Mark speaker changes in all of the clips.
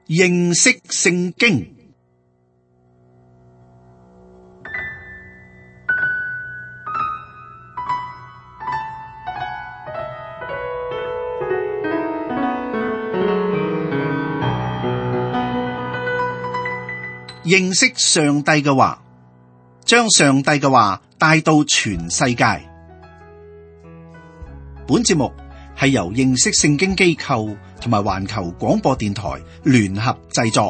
Speaker 1: 認識聖經。認識上帝嘅話，將上帝嘅話帶到全世界。本節目係由認識聖經機構同埋環球廣播電台聯合製作。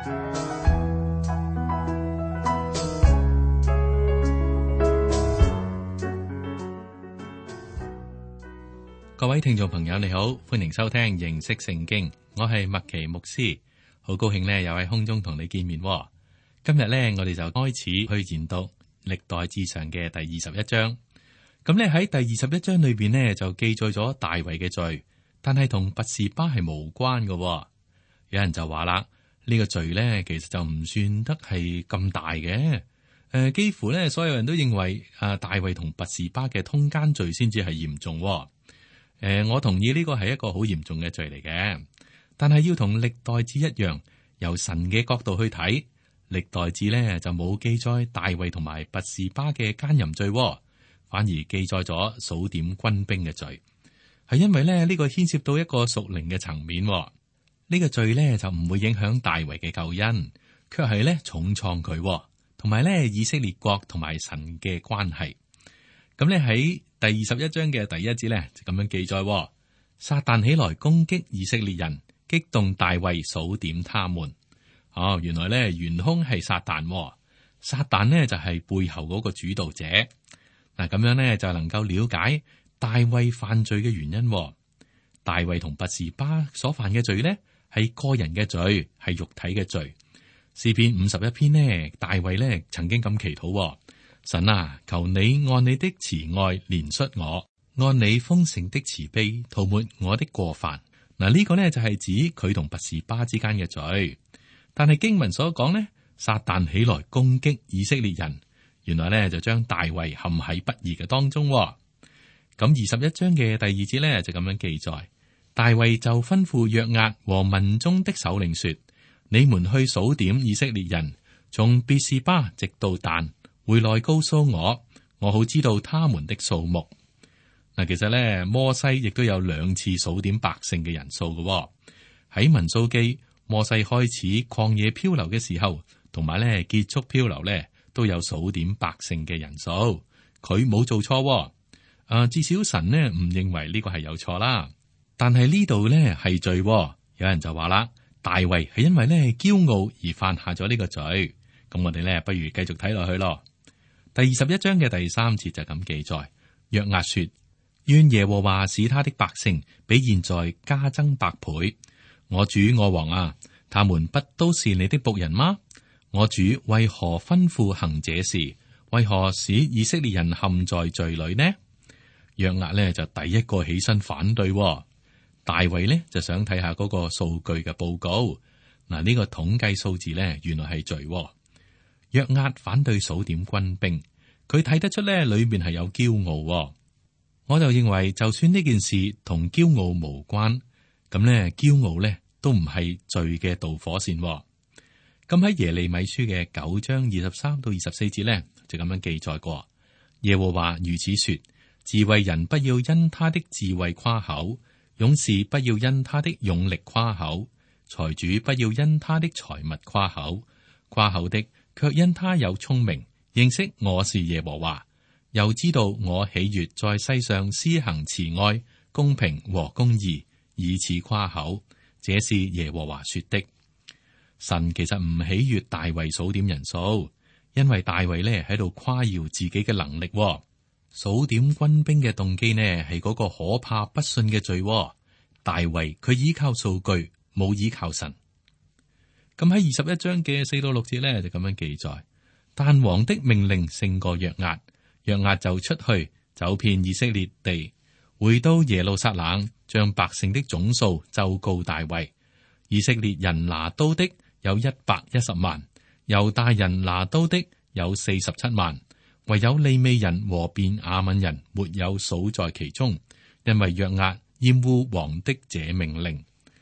Speaker 2: 各位聽眾朋友，你好，歡迎收聽認識聖經。我係麥奇牧師，好高興又喺空中同你見面。今日我哋就開始去研讀歷代志上嘅第21章。咁喺第21章裏邊就記載咗大衛嘅罪，但係同拔示巴係無關嘅。有人就話啦，呢個罪其實就唔算得係咁大嘅。幾乎所有人都認為大衛同拔示巴嘅通姦罪先至係嚴重。我同意呢個係一個好嚴重嘅罪嚟嘅，但係要同歷代志一樣，由神嘅角度去睇。歷代志就冇記載大衛同埋拔示巴嘅奸淫罪，反而記載咗數點軍兵嘅罪，係因為呢個牽涉到一個屬靈嘅層面。呢個罪就唔會影響大衛嘅救恩，卻係重創佢，同埋以色列國同埋神嘅關係。咁喺第21章嘅第1節就咁樣記載：撒旦起來攻擊以色列人，激動大衛數點他們。原來元兇係撒旦，撒旦就係背後嗰個主導者。嗱，咁樣就能夠了解大衛犯罪嘅原因。大衛同拔示巴所犯嘅罪係個人嘅罪，係肉體嘅罪。詩篇51篇大衛曾經咁祈禱：神啊，求你按你的慈愛憐恤我，按你豐盛的慈悲塗抹我的過犯。嗱，呢個就係指佢同拔示巴之間嘅罪。但係經文所講撒旦起來攻擊以色列人，原來就將大衛陷喺不義嘅當中。咁21章嘅第2節就咁樣記載：大衛就吩咐約押和民中的首領說：你們去數點以色列人，從別是巴直到但，回來告訴我，我好知道他們的數目。嗱，其實摩西亦都有2次數點百姓嘅人數嘅。喺民數記，摩西開始曠野漂流嘅時候，同埋結束漂流都有數點百姓嘅人數，佢冇做錯。至少神唔認為呢個係有錯啦。但係呢度係罪。有人就話啦，大衛係因為驕傲而犯下咗呢個罪。咁我哋不如繼續睇落去咯。第21章嘅第3節就咁記載：約押說，願耶和華使他的百姓比現在加增百倍。我主我王啊，他們不都是你的僕人嗎？我主為何吩咐行這事？為何使以色列人陷在罪裏呢？約押就第一個起身反對。大衛就想睇下嗰個數據嘅報告。嗱，呢個統計數字原來係罪。約押反對數點軍兵，佢睇得出裏面係有驕傲。我就認為，就算呢件事同驕傲無關，咁驕傲都唔係罪嘅導火線。咁喺耶利米書嘅9章23到24節就咁樣記載過：耶和華如此說，智慧人不要因他的智慧誇口，勇士不要因他的勇力誇口，財主不要因他的財物誇口，誇口的卻因他有聰明，認識我是耶和華，又知道我喜悅在世上施行慈愛、公平和公義，以此誇口。這是耶和華說的。神其實唔喜悅大衛數點人數，因為大衛喺度誇耀自己嘅能力。數點軍兵嘅動機係嗰個可怕不信嘅罪。大衛佢依靠數據，冇依靠神。咁喺21章嘅4到6節就咁樣記載：但王的命令勝過約押，約押就出去走遍以色列地，回到耶路撒冷，將百姓的總數奏告大衛。以色列人拿刀的有110萬，猶大人拿刀的有47萬，唯有利未人和便雅憫人沒有數在其中，因為約押厭惡王的這命令。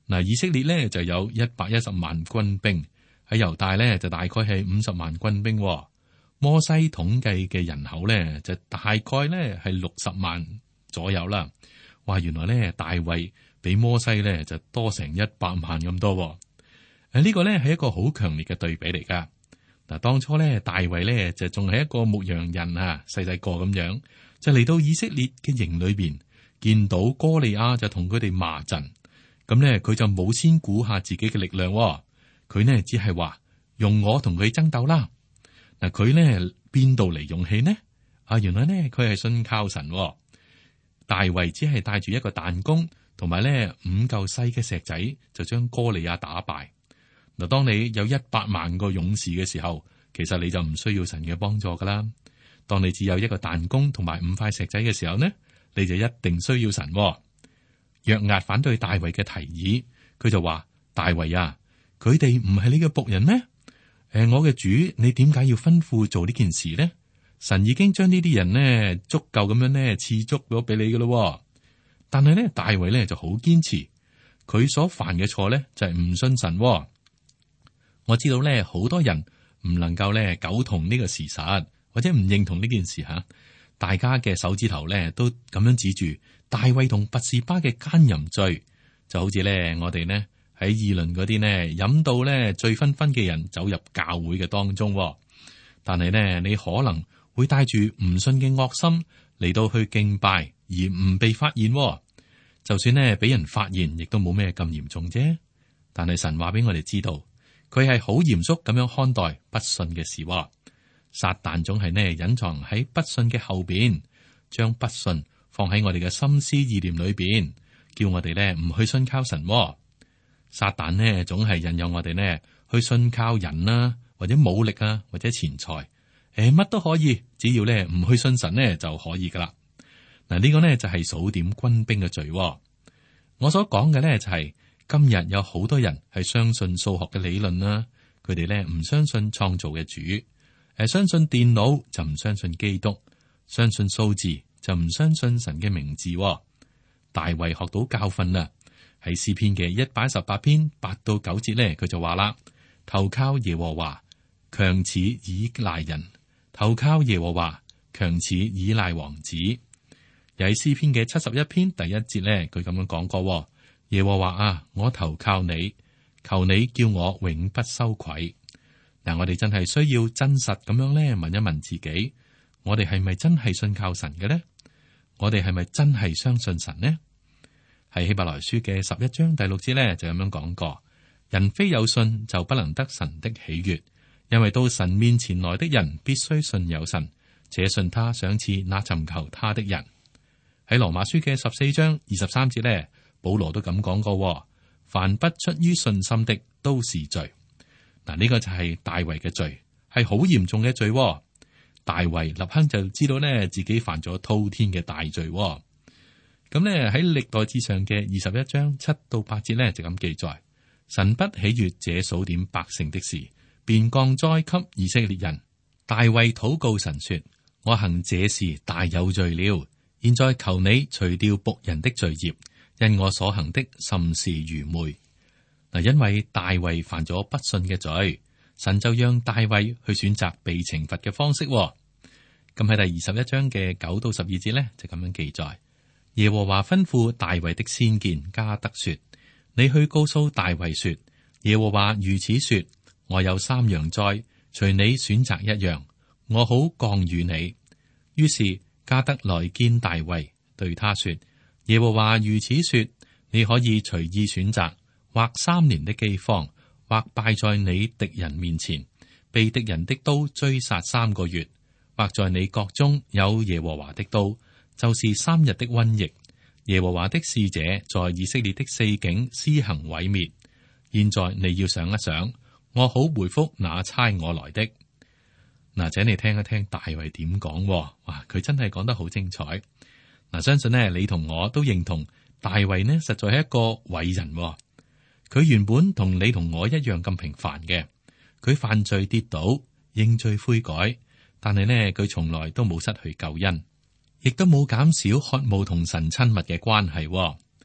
Speaker 2: 嗱，以色列咧就有110萬軍兵，喺猶大咧就大概係50萬軍兵。摩西統計嘅人口咧就大概咧係60萬左右啦。哇，原來咧大衛比摩西咧就多成100萬咁多。呢個咧係一個好強烈嘅對比嚟噶。嗱，當初咧大衛咧就仲係一個牧羊人啊，細細個咁樣，就嚟到以色列嘅營裏邊，見到哥利亞就同佢哋罵陣。咁咧，佢就冇先估下自己嘅力量，佢呢只係話用我同佢爭鬥啦。嗱，佢呢邊度嚟勇氣呢？原來呢佢係信靠神。大衛只係帶住一個彈弓同埋呢5嚿細嘅石仔，就將哥利亞打敗。嗱，當你有100萬個勇士嘅時候，其實你就唔需要神嘅幫助噶啦。當你只有一個彈弓同埋5塊石仔嘅時候呢，你就一定需要神。約押反對大衛嘅提議，佢就話：大衛啊，佢哋唔係你嘅僕人咩？我嘅主，你點解要吩咐做呢件事呢？神已經將呢啲人呢足夠咁樣呢賜足咗俾你噶咯。但係呢，大衛呢就好堅持，佢所犯嘅錯呢就係唔信神。我知道呢，好多人唔能夠呢苟同呢個事實，或者唔認同呢件事吓。大家嘅手指頭呢都咁樣指住大衛同拔示巴嘅奸淫罪，就好似咧我哋呢喺議論嗰啲呢飲到呢醉醺醺嘅人走入教會嘅當中。但係呢，你可能會帶住唔信嘅惡心嚟到去敬拜，而唔被發現。就算呢俾人發現，亦都冇咩咁嚴重啫。但係神話俾我哋知道，佢係好嚴肅咁樣看待不信嘅事。撒旦總係呢隱藏喺不信嘅後邊，將不信放喺我哋嘅心思意念裏邊，叫我哋呢唔去信靠神。撒旦呢總係引誘我哋呢去信靠人啦，或者武力啊，或者錢財，乜都可以，只要呢唔去信神呢就可以噶啦。嗱，呢個呢就係數點軍兵嘅罪。我所講嘅呢就係今日有好多人係相信數學嘅理論啦，佢哋呢唔相信創造嘅主。相信電腦就唔相信基督，相信數字就唔相信神嘅名字。大衛學到教訓啦，喺詩篇嘅118篇8到9節咧，佢就話啦：投靠耶和華，強似倚賴人；投靠耶和華，強似倚賴王子。又喺詩篇嘅71篇第1節咧，佢咁樣講過：耶和華啊，我投靠你，求你叫我永不羞愧。嗱，我哋真係需要真實咁樣咧問一問自己，我哋係咪真係信靠神嘅呢？我哋係咪真係相信神呢？喺希伯來書嘅11章第6節咧就咁樣講過：人非有信就不能得神的喜悅，因為到神面前來的人必須信有神，且信他賞賜那尋求他的人。喺羅馬書嘅14章23節咧，保羅都咁講過：凡不出於信心的都是罪。嗱，呢個就係大衛嘅罪，係好嚴重嘅罪。大衛立刻就知道呢自己犯咗滔天嘅大罪。咁呢喺歷代志上嘅21章7到8節呢，就咁記載：神不喜悅這數點百姓的事，便降災給以色列人。大衛禱告神說：我行這事大有罪了，現在求你除掉僕人的罪孽，因我所行的甚是愚昧。嗱，因為大衛犯咗不信嘅罪，神就讓大衛去選擇被懲罰嘅方式。咁喺第21章嘅9到12節呢，就咁樣記載：耶和華吩咐大衛的先見加得說：你去告訴大衛說，耶和華如此說：我有3樣災，隨你選擇一樣，我好降與你。於是加得來見大衛，對他說：耶和華如此說，你可以隨意選擇。或3年的饑荒，或敗在你敵人面前，被敵人的刀追殺3個月，或在你國中有耶和華的刀，就是3日的瘟疫。耶和華的使者在以色列的4境施行毀滅。現在你要想一想，我好回復那差我來的。嗱，請你聽一聽大衛點講。哇，佢真係講得好精彩。嗱，相信呢，你同我都認同大衛呢，實在係一個偉人。佢原本同你同我一樣咁平凡嘅，佢犯罪跌倒，認罪悔改，但係呢，佢從來都冇失去救恩，亦都冇減少渴慕同神親密嘅關係。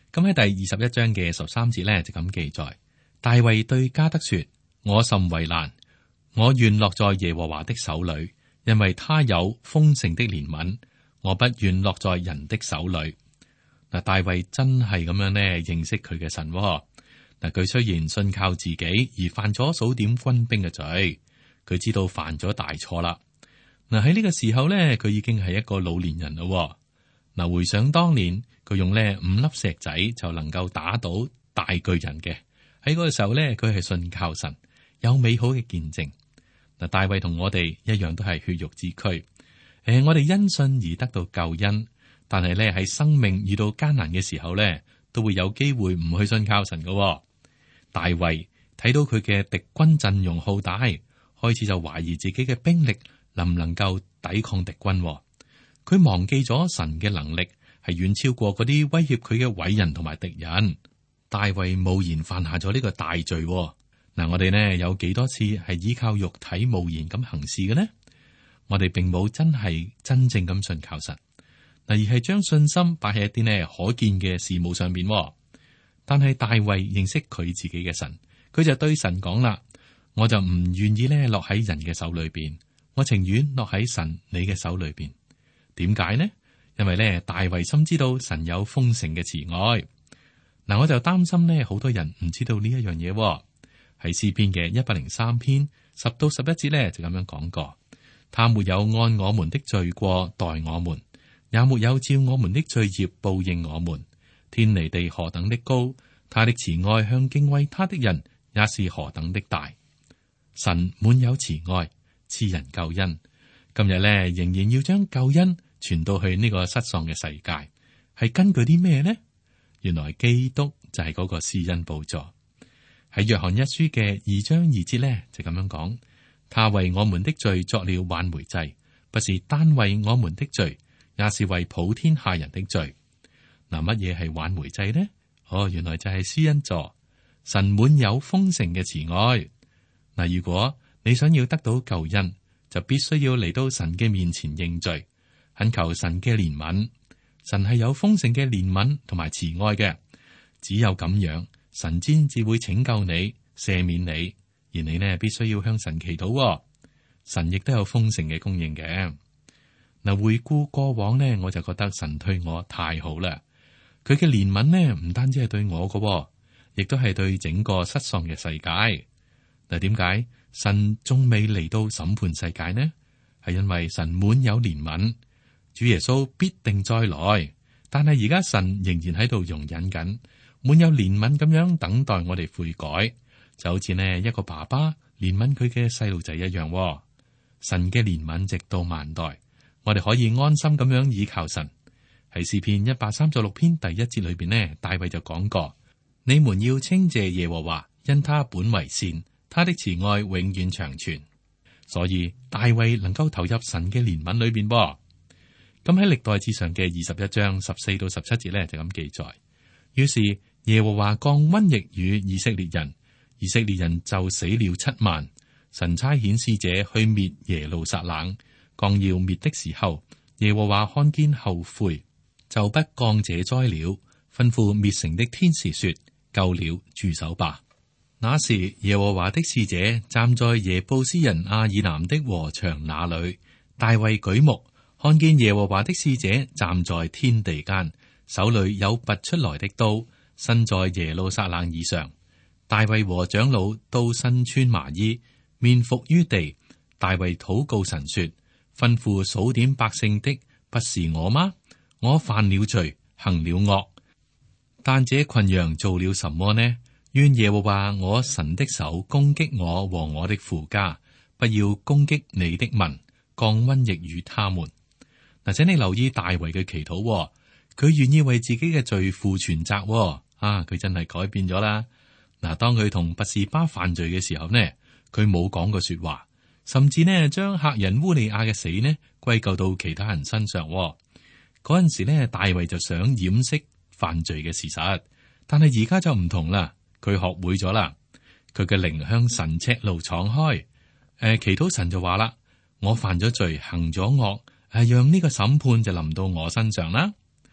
Speaker 2: 咁喺第21章嘅13節呢，就咁記載：大衛對加得說：我甚為難，我願落在耶和華的手裏，因為他有豐盛的憐憫，我不願落在人的手裏。嗱，大衛真係咁樣呢認識佢嘅神。嗱，佢雖然信靠自己而犯咗數點軍兵嘅罪，佢知道犯咗大錯啦。嗱，喺呢個時候呢，佢已經係一個老年人咯。嗱，回想當年，佢用呢5粒石仔就能夠打倒大巨人嘅。喺嗰個時候呢，佢係信靠神，有美好嘅見證。嗱，大衛同我哋一樣都係血肉之軀。我哋因信而得到救恩，但係咧喺生命遇到艱難嘅時候咧，都會有機會唔去信靠神嘅。大衛睇到佢嘅敵軍陣容浩大，開始就懷疑自己嘅兵力能唔能夠抵抗敵軍。佢忘記咗神嘅能力係遠超過嗰啲威脅佢嘅偉人同埋敵人。大衛無言犯下咗呢個大罪。嗱，我哋呢有幾多次係依靠肉體無言咁行事嘅呢？我哋並冇真係真正咁信靠神，而係將信心擺喺一啲呢可見嘅事務上面。但係大衛認識佢自己嘅神，佢就對神講啦：我就唔願意呢落喺人嘅手裏邊，我情願落喺神你嘅手裏邊。點解呢？因為呢大衛深知道神有豐盛嘅慈愛。嗱，我就擔心呢好多人唔知道呢一樣嘢。喺詩篇嘅103篇10到11節呢，就咁樣講過。他沒有按我們的罪過待我們，也沒有照我們的罪孽報應我們。天離地何等的高，他的慈愛向敬畏他的人也是何等的大。神滿有慈愛，賜人救恩。今日呢，仍然要將救恩傳到去呢個失喪嘅世界，係根據啲咩呢？原來基督就係嗰個施恩寶座。喺約翰一書嘅2章2節呢，就咁樣講。他為我們的罪作了挽回祭，不是單為我們的罪，也是為普天下人的罪。嗱，乜嘢係挽回祭呢？原來就係施恩座。神滿有豐盛嘅慈愛。嗱，如果你想要得到救恩，就必須要嚟到神嘅面前認罪，懇求神嘅憐憫。神係有豐盛嘅憐憫同埋慈愛嘅，只有咁樣，神先至會拯救你、赦免你。而你呢，必須要向神祈禱。神亦都有豐盛嘅供應嘅。嗱，回顧過往呢，我就覺得神對我太好啦。佢嘅憐憫呢，唔單止係對我嘅，亦都係對整個失喪嘅世界。嗱，點解神仲未嚟到審判世界呢？係因為神滿有憐憫，主耶穌必定再來。但係而家神仍然喺度容忍緊，滿有憐憫咁樣等待我哋悔改。就好似呢一個爸爸憐憫佢嘅細路仔一樣。神嘅憐憫直到萬代，我哋可以安心咁樣倚靠神。喺詩篇136篇第1節裏邊呢，大衛就講過：你們要稱謝耶和華，因他本為善，他的慈愛永遠長存。所以大衛能夠投入神嘅憐憫裏邊。咁喺歷代志上嘅21章14到17節呢，就咁記載：於是耶和華降瘟疫與以色列人。以色列人就死了7萬，神差遣使者去滅耶路撒冷，剛要滅的時候，耶和華看見後悔，就不降這災了，吩咐滅城的天使說：夠了，住手吧。那時耶和華的使者站在耶布斯人亞爾南的禾場那裏，大衛舉目看見耶和華的使者站在天地間，手裏有拔出來的刀，身在耶路撒冷以上。大衛和長老都身穿麻衣，面伏於地。大衛禱告神說：吩咐數點百姓的不是我嗎？我犯了罪，行了惡，但這群羊做了什麼呢？願耶和華我神的手攻擊我和我的父家，不要攻擊你的民，降瘟疫與他們。嗱，請你留意大衛嘅祈禱，佢願意為自己嘅罪負全責。佢真係改變咗啦。嗱，當佢同拔示巴犯罪嘅時候呢，佢冇講過說話，甚至呢將赫人烏利亞嘅死呢歸咎到其他人身上。嗰陣時呢，大衛就想掩飾犯罪嘅事實，但係而家就唔同啦，佢學會咗啦，佢嘅靈向神赤露敞開。祈禱神就話啦：我犯咗罪，行咗惡，讓呢個審判就臨到我身上啦。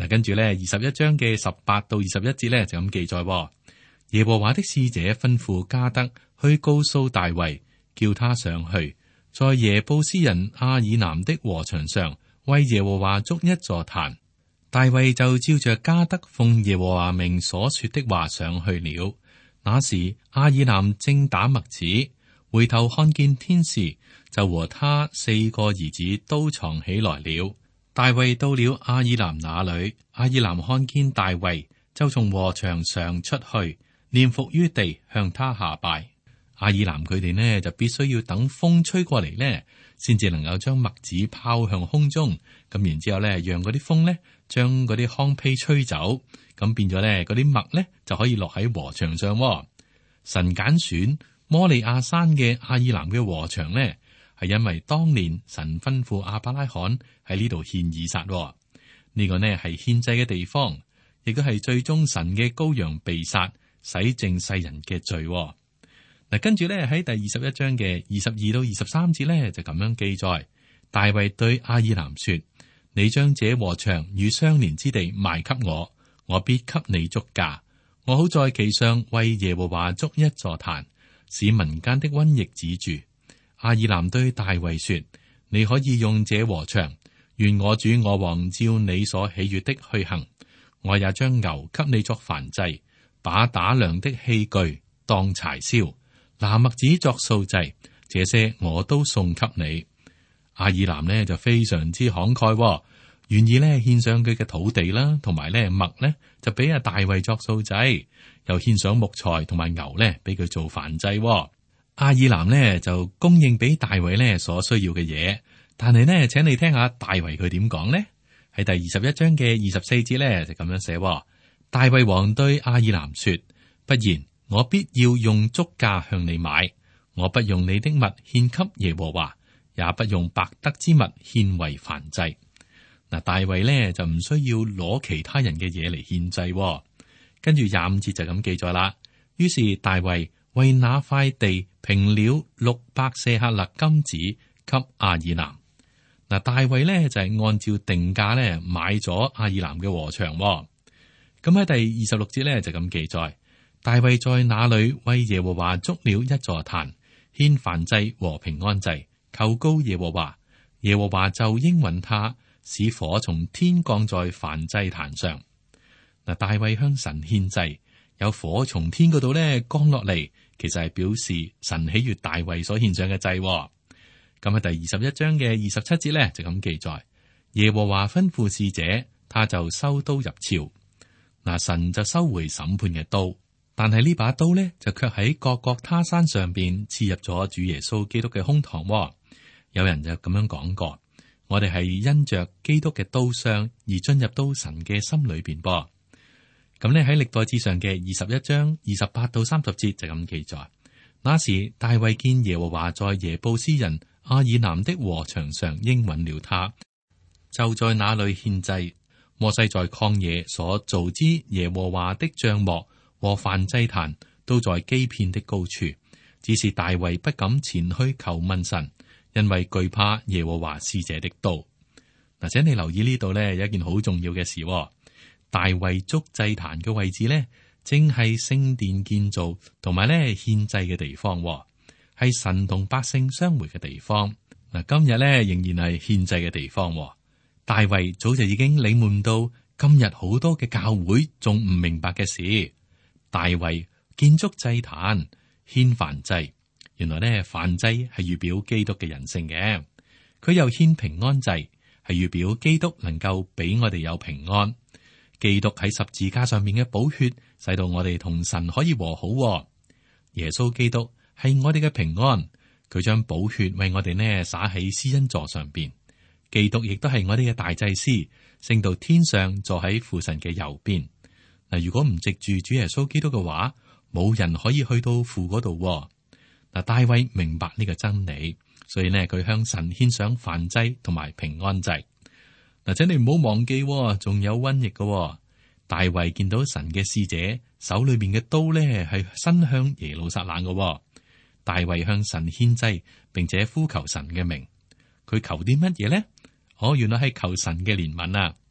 Speaker 2: 嗱，跟住咧21章嘅18到21節咧就咁記載：耶和華的使者吩咐加德去告訴大衛，叫他上去，在耶布斯人亞爾南的禾場上為耶和華築一座壇。大衛就照着加德奉耶和華名所說的話上去了。那時亞爾南正打麥子，回頭看見天使，就和他4個兒子都藏起來了。大衛到了亞爾南那裏，亞爾南看見大衛，就從禾場上出去，臉伏於地向他下拜。亞爾南佢哋呢就必須要等風吹過嚟呢，先至能夠將麥子拋向空中。咁然之後咧，讓嗰啲風呢將嗰啲糠秕吹走，咁變咗咧嗰啲麥呢就可以落喺禾場上。神揀選摩利亞山嘅亞爾南嘅禾場呢，係因為當年神吩咐亞伯拉罕喺呢度獻以撒。呢個呢係獻祭嘅地方，亦都係最終神嘅羔羊被殺，洗淨世人嘅罪。嗱，跟住咧喺第21章嘅22到23節咧就咁樣記載：大衛對亞爾南說，你將這禾場與相連之地賣給我，我必給你足價，我好在其上為耶和華築一座壇，使民間的瘟疫止住。亞爾南對大衛說，你可以用這禾場，願我主我王照你所喜悅的去行。我也將牛給你作燔祭，把打糧的器具當柴燒，拿麥子作素祭，這些我都送給你。亞爾南呢就非常之慷慨，願意呢獻上佢嘅土地啦，同埋呢麥呢就俾阿大衛作素祭，又獻上木材同埋牛呢俾佢做燔祭。亞爾南呢就供應俾大衛呢所需要嘅嘢，但係呢，請你聽下大衛佢點講呢？喺第21章嘅24節呢就咁樣寫：大衛王對亞爾南說，不然我必要用足價向你買，我不用你的物獻給耶和華，也不用白得之物獻為燔祭。嗱，大衛呢就唔需要攞其他人嘅嘢嚟獻祭。跟住25節就咁記載啦。於是大衛為那塊地平了600舍客勒金子給亞爾南。嗱，大衛呢就係按照定價呢買咗亞爾南嘅禾場。咁喺第26節呢就咁記載。大衛在那裏為耶和華築了一座壇，獻燔祭和平安祭，求告耶和華。耶和華就應允他，使火從天降在燔祭壇上。嗱，大衛向神獻祭，有火從天嗰度咧降落嚟，其實係表示神喜悅大衛所獻上嘅祭。咁喺第21章嘅27節咧就咁記載：耶和華吩咐使者，他就收刀入鞘。嗱，神就收回審判嘅刀。但係呢把刀呢，就卻喺各各他山上邊刺入咗主耶穌基督嘅胸膛。有人就咁樣講過，我哋係因着基督嘅刀傷而進入到神嘅心裏邊噃。咁呢，喺歷代志上嘅21章28到30節就咁記載：那時大衛見耶和華在耶布斯人亞爾南的禾場上應允了他，就在那裏獻祭。摩西在曠野所造之耶和華的帳幕和燔祭壇都在基遍的高處，只是大衛不敢前去求問神，因為懼怕耶和華使者的刀。嗱，請你留意呢度呢，有一件好重要嘅事。大衛築祭壇嘅位置呢，正係聖殿建造同埋呢獻祭嘅地方，係神同百姓相會嘅地方。嗱，今日呢仍然係獻祭嘅地方。大衛早就已經領悟到今日好多嘅教會仲唔明白嘅事。大衛建築祭壇獻燔祭，原來呢燔祭係預表基督嘅人性嘅。佢又獻平安祭，係預表基督能夠俾我哋有平安。基督喺十字架上面嘅寶血，使到我哋同神可以和好。耶穌基督係我哋嘅平安，佢將寶血為我哋呢灑喺施恩座上邊。基督亦都係我哋嘅大祭司，升到天上坐喺父神嘅右邊。嗱，如果唔藉住主耶穌基督嘅話，冇人可以去到父嗰度。嗱，大衛明白呢個真理，所以呢，佢向神獻上燔祭同埋平安祭。嗱，請你唔好忘記，仲有瘟疫嘅。大衛見到神嘅使者手裏面嘅刀呢，係伸向耶路撒冷嘅。大衛向神獻祭，並且呼求神嘅名。佢求啲乜嘢呢？原來係求神嘅憐憫啊！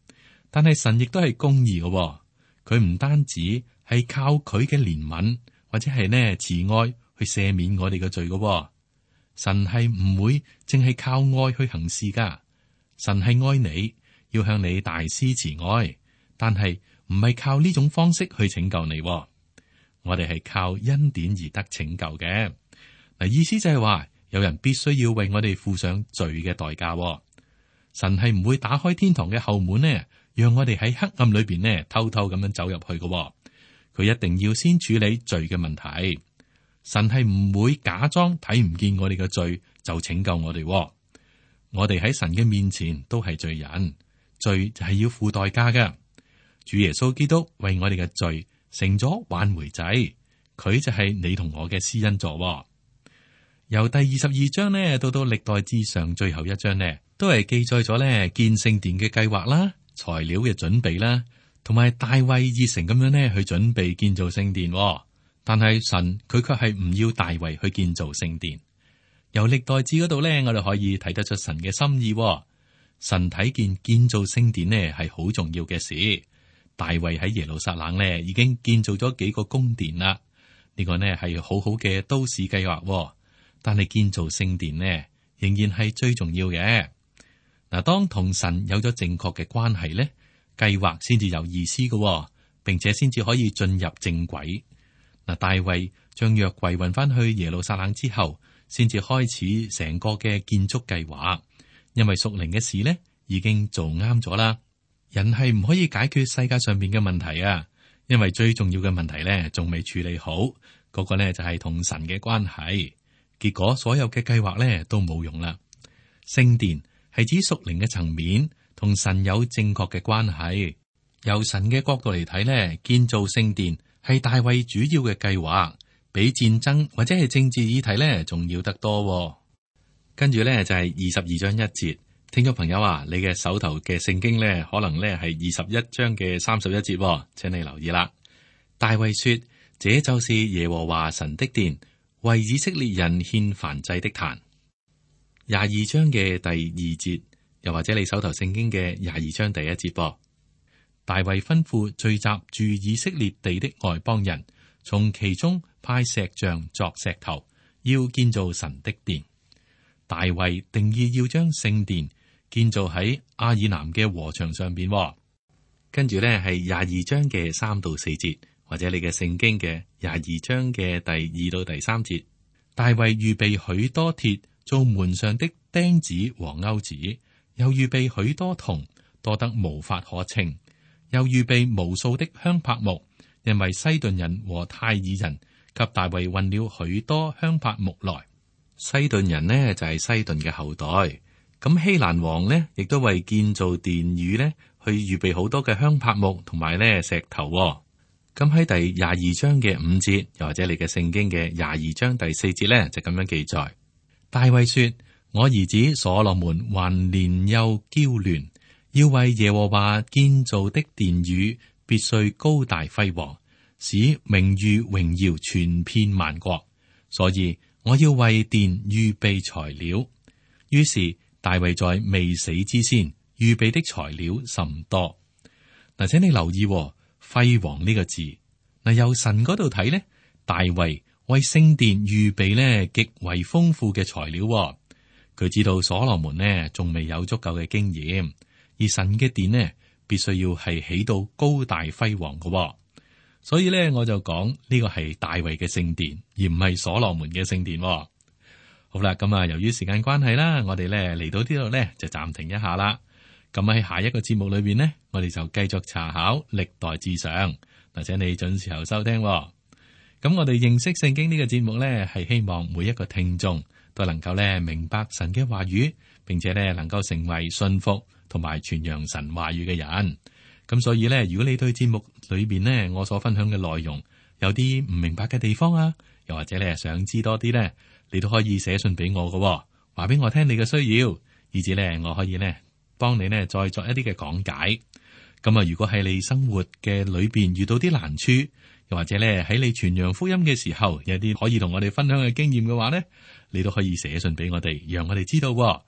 Speaker 2: 但係神亦都係公義嘅，佢唔單止係靠佢嘅憐憫或者係呢慈愛去赦免我哋嘅罪嘅。神係唔會淨係靠愛去行事噶，神係愛你，要向你大施慈愛，但係唔係靠呢種方式去拯救你。我哋係靠恩典而得拯救嘅。嗱，意思就係話，有人必須要為我哋付上罪嘅代價。神係唔會打開天堂嘅後門呢，讓我哋喺黑暗裏邊呢偷偷咁樣走入去嘅。佢一定要先處理罪嘅問題。神係唔會假裝睇唔見我哋嘅罪就拯救我哋。我哋喺神嘅面前都係罪人，罪就係要付代價嘅。主耶穌基督為我哋嘅罪成咗挽回祭，佢就係你同我嘅施恩座。由第22章呢到歷代志上最後一章呢，都係記載咗呢建聖殿嘅計劃啦、材料嘅準備啦，同埋大衛熱誠咁樣呢去準備建造聖殿。但係神佢卻係唔要大衛去建造聖殿。由歷代志嗰度呢，我哋可以睇得出神嘅心意。神睇見建造聖殿呢係好重要嘅事。大衛喺耶路撒冷呢已經建造咗幾個宮殿啦，呢個呢係好好嘅都市計劃。但係建造聖殿呢仍然係最重要嘅。嗱，當同神有咗正確嘅關係呢，計劃先至有意思嘅，並且先至可以進入正軌。嗱，大衛將約櫃運翻去耶路撒冷之後，先至開始成個嘅建築計劃。因為屬靈嘅事呢已經做啱咗啦。人係唔可以解決世界上面嘅問題啊，因為最重要嘅問題呢仲未處理好，嗰個呢就係同神嘅關係。結果所有嘅計劃呢都冇用啦。聖殿係指屬靈嘅層面，同神有正確嘅關係。由神嘅角度嚟睇呢，建造聖殿係大衛主要嘅計劃，比戰爭或者係政治議題呢重要得多。跟住呢就係22章1節，聽眾朋友啊，你嘅手頭嘅聖經呢可能呢係21章嘅31節，請你留意啦。大衛說：這就是耶和華神的殿，為以色列人獻燔祭的壇。22章嘅第2節，又或者你手頭聖經嘅22章第1節噃。大衛吩咐聚集住以色列地的外邦人，從其中派石匠作石頭，要建造神的殿。大衛定意要將聖殿建造喺亞爾南嘅禾場上邊。跟住呢係22章嘅3到4節。或者你嘅聖經嘅22章嘅第2到第3節，大衛預備許多鐵做門上的釘子和鈎子，又預備許多銅，多得無法可稱，又預備無數的香柏木，因為西頓人和泰爾人給大衛運了許多香柏木來。西頓人呢就係西頓嘅後代，咁希蘭王呢亦都為建造殿宇呢去預備好多嘅香柏木同埋呢石頭。咁喺第22章嘅5節，又或者你嘅聖經嘅22章第4節呢，就咁樣記載。大衛說：我兒子所羅門還年幼嬌嫩，要為耶和華建造的殿宇，必須高大輝煌，使名譽榮耀傳遍萬國。所以我要為殿預備材料。於是大衛在未死之先，預備的材料甚多。嗱，請你留意。輝煌呢個字，嗱，由神嗰度睇呢，大衛為聖殿預備呢極為豐富嘅材料。佢知道所羅門呢仲未有足夠嘅經驗，而神嘅殿呢必須要係起到高大輝煌嘅。所以呢，我就講呢個係大衛嘅聖殿，而唔係所羅門嘅聖殿。好啦，咁啊，由於時間關係啦，我哋呢嚟到呢度呢就暫停一下啦。咁喺下一個節目裏邊呢，我哋就繼續查考歷代志上，嗱，請你準時候收聽。咁我哋認識聖經呢個節目呢，係希望每一個聽眾都能夠呢明白神嘅話語，並且呢能夠成為信服同埋傳揚神話語嘅人。咁所以呢，如果你對節目裏邊呢我所分享嘅內容有啲唔明白嘅地方啊，又或者你係想知多啲呢，你都可以寫信俾我嘅，話俾我聽你嘅需要，以至呢我可以呢幫你呢再作一啲嘅講解。咁啊，如果喺你生活嘅裏邊遇到啲難處，又或者呢喺你傳揚福音嘅時候有啲可以同我哋分享嘅經驗嘅話呢，你都可以寫信俾我哋，讓我哋知道。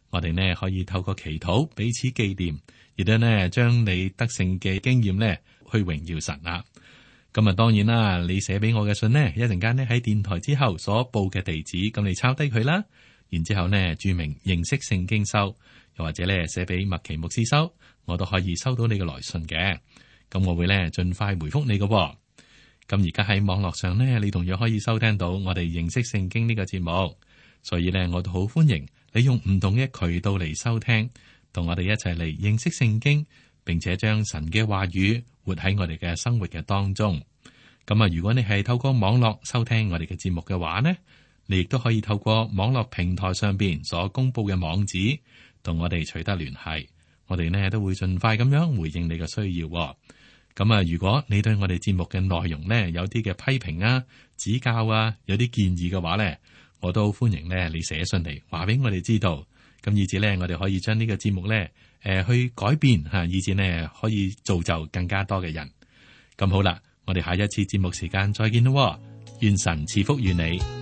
Speaker 2: 我哋呢可以透過祈禱彼此紀念，亦都呢將你得勝嘅經驗呢去榮耀神啊。咁啊，當然啦，你寫俾我嘅信呢，一陣間呢喺電台之後所報嘅地址，咁你抄低佢啦。然之後呢，注明認識聖經收，又或者呢寫俾麥奇牧師收，我都可以收到你嘅來信嘅。咁我會呢盡快回覆你嘅。咁而家喺網絡上呢，你同樣可以收聽到我哋認識聖經呢個節目，所以呢，我都好歡迎你用唔同嘅渠道嚟收聽，同我哋一齊嚟認識聖經，並且將神嘅話語活喺我哋嘅生活嘅當中。咁啊，如果你係透過網絡收聽我哋嘅節目嘅話呢，你亦都可以透過網絡平台上邊所公布嘅網址，同我哋取得聯繫。我哋呢都會盡快咁樣回應你嘅需要。咁啊，如果你對我哋節目嘅內容呢有啲嘅批評啊、指教啊、有啲建議嘅話呢，我都歡迎呢你寫信嚟話俾我哋知道。咁以至呢，我哋可以將呢個節目呢去改變吓，以至呢可以造就更加多嘅人。咁好啦，我哋下一次節目時間再見咯。願神賜福於你。